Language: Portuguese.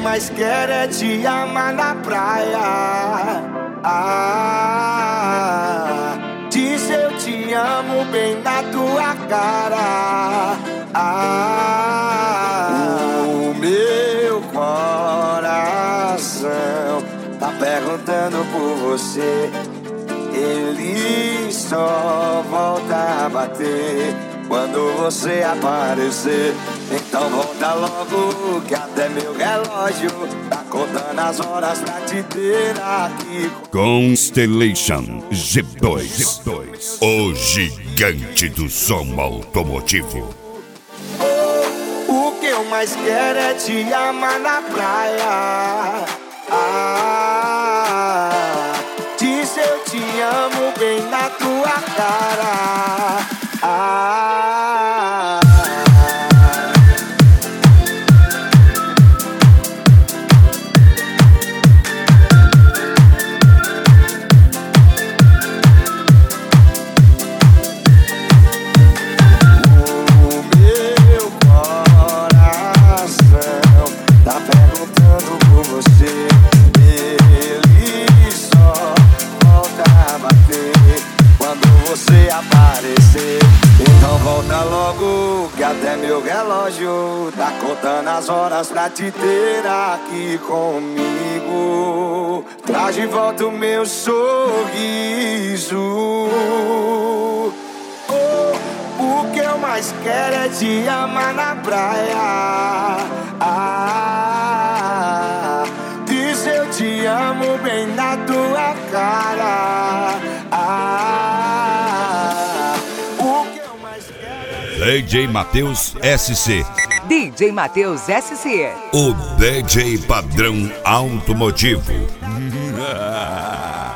mais quero é te amar na praia. Diz eu te amo bem na tua cara. O meu coração tá perguntando por você. Ele só volta a bater quando você aparecer. Então volta logo, que até meu relógio tá contando as horas pra te ter aqui. Constellation G2, o gigante do som automotivo. O que eu mais quero é te amar na praia. Diz eu te amo bem na tua cara. Então volta logo, que até meu relógio tá contando as horas pra te ter aqui comigo. Traz de volta o meu sorriso. O que eu mais quero é te amar na praia. Diz eu te amo bem na tua cara. DJ Matheus SC. DJ Matheus SC. O DJ padrão automotivo.